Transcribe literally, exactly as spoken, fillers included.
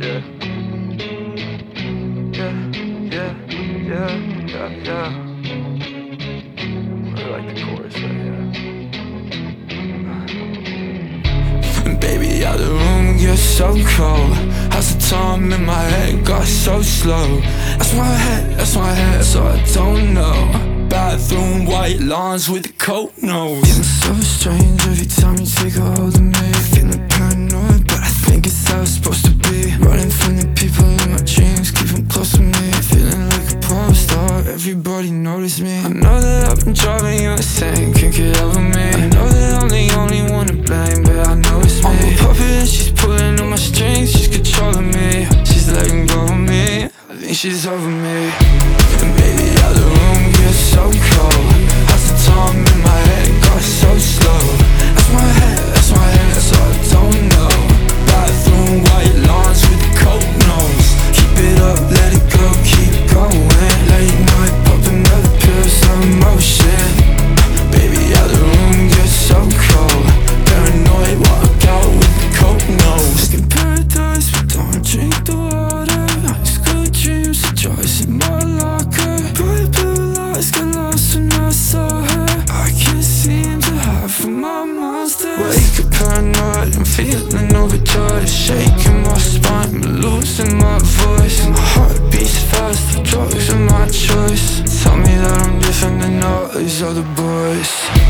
Yeah. Yeah, yeah, yeah, yeah, yeah. I like the chorus right here. Baby, out the room gets so cold. How's the time in my head got so slow? That's my head, that's my head, so I don't know. Bathroom, white lawns with a coat nose. Feeling so strange every time you take a hold of me. Feeling paranoid, but I think it's how it's supposed to be. Running from the people in my dreams, keep them close to me. Feeling like a pop star, everybody notice me. I know that I've been driving you insane, can't get over me. I know that I'm the only one to blame, but I know it's me. I'm a puppet and she's pulling on my strings, she's controlling me. She's letting go of me, I think she's over me. And baby, out the room gets so cold. How's the time in my head got so slow? That's my head, that's my head, so I don't know. Bathroom, white lawns with a coat nose. Keep it up, let it go, keep going. Late night, popping other pills, slow motion. Baby, out the room gets so cold. Paranoid, walk out with a coat nose. Stuck in paradise, but don't drink the water. High school dreams, the joys in my locker. Bright blue lights, got lost when I saw her. I can't seem to hide from my monsters. Wake up paranoid, I'm feeling overjoyed. Shaking my spine, but losing my voice. My heart beats fast, the drugs are my choice. Tell me that I'm different than all these other boys.